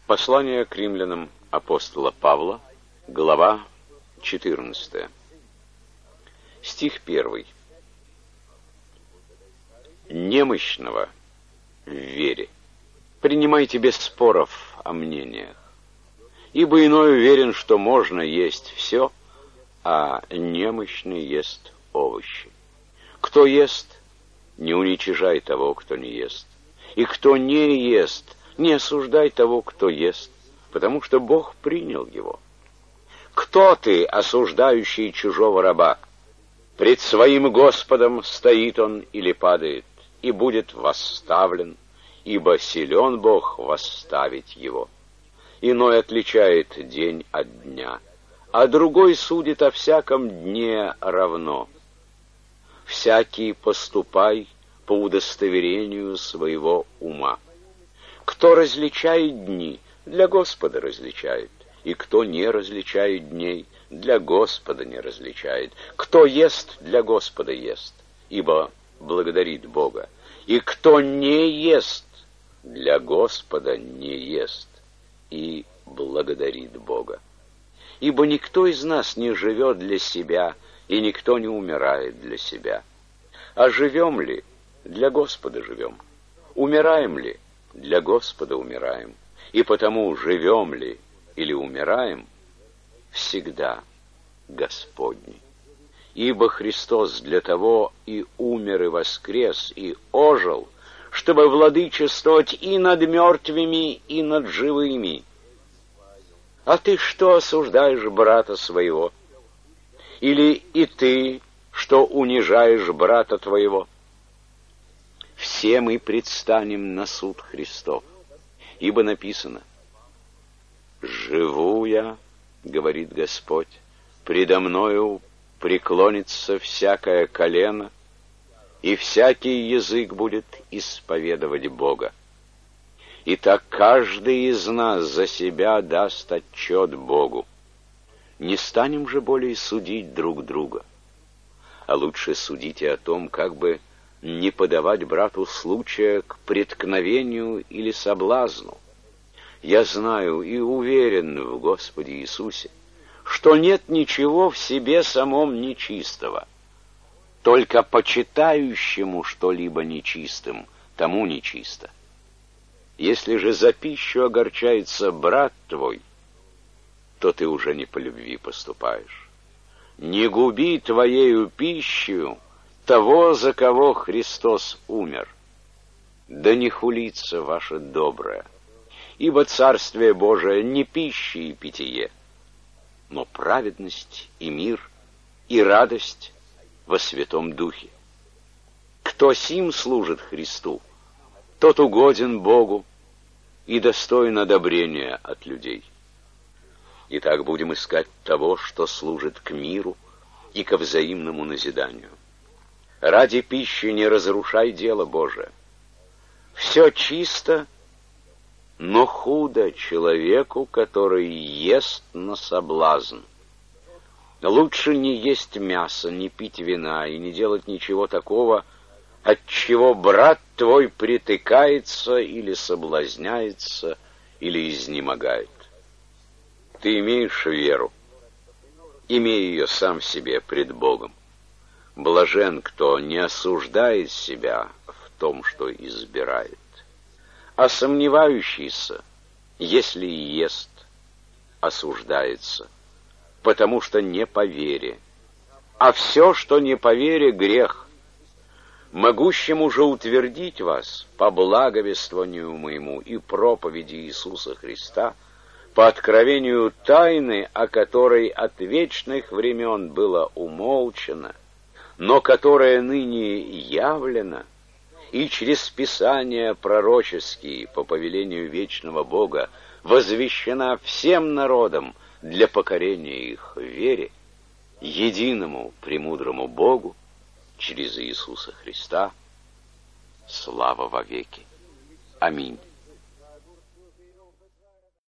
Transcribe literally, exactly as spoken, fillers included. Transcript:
Послание к римлянам апостола Павла, глава четырнадцатая. Стих первый. Немощного в вере принимайте без споров о мнениях, ибо иной уверен, что можно есть все, а немощный ест овощи. Кто ест, не уничижай того, кто не ест, и кто не ест, не осуждай того, кто ест, потому что Бог принял его. Кто ты, осуждающий чужого раба? Пред своим Господом стоит он или падает, и будет восставлен, ибо силен Бог восставить его. Иной отличает день от дня, а другой судит о всяком дне равно. Всякий поступай по удостоверению своего ума. Кто различает дни, для Господа различает, и кто не различает дней, для Господа не различает. Кто ест, для Господа ест, ибо благодарит Бога. И кто не ест, для Господа не ест, и благодарит Бога. Ибо никто из нас не живет для себя, и никто не умирает для себя. А живем ли, для Господа живем. Умираем ли, для Господа умираем. И потому живем ли или умираем, всегда Господни. Ибо Христос для того и умер, и воскрес, и ожил, чтобы владычествовать и над мертвыми, и над живыми. А ты что осуждаешь брата своего? Или и ты, что унижаешь брата твоего? Все мы предстанем на суд Христов, ибо написано: «Живу я, — говорит Господь, — предо мною преклонится всякое колено, и всякий язык будет исповедовать Бога. Итак, каждый из нас за себя даст отчет Богу. Не станем же более судить друг друга, а лучше судите о том, как бы не подавать брату случая к преткновению или соблазну. Я знаю и уверен в Господе Иисусе, что нет ничего в себе самом нечистого, только почитающему что-либо нечистым, тому нечисто. Если же за пищу огорчается брат твой, то ты уже не по любви поступаешь. Не губи твоею пищею того, за кого Христос умер. Да не хулится ваше доброе, ибо Царствие Божие не пища и питье, но праведность и мир и радость во Святом Духе. Кто сим служит Христу, тот угоден Богу и достоин одобрения от людей. Итак, будем искать того, что служит к миру и ко взаимному назиданию. Ради пищи не разрушай дело Божие. Все чисто, но худо человеку, который ест на соблазн. Лучше не есть мясо, не пить вина и не делать ничего такого, от чего брат твой притыкается или соблазняется, или изнемогает. Ты имеешь веру, имей ее сам в себе пред Богом. Блажен, кто не осуждает себя в том, что избирает, а сомневающийся, если и ест, осуждается, потому что не по вере. А все, что не по вере, грех. Могущему же утвердить вас по благовествованию моему и проповеди Иисуса Христа, по откровению тайны, о которой от вечных времен было умолчано, но которая ныне явлена, и через Писания пророческие по повелению вечного Бога возвещена всем народам для покорения их вере, единому премудрому Богу, через Иисуса Христа, слава вовеки. Аминь.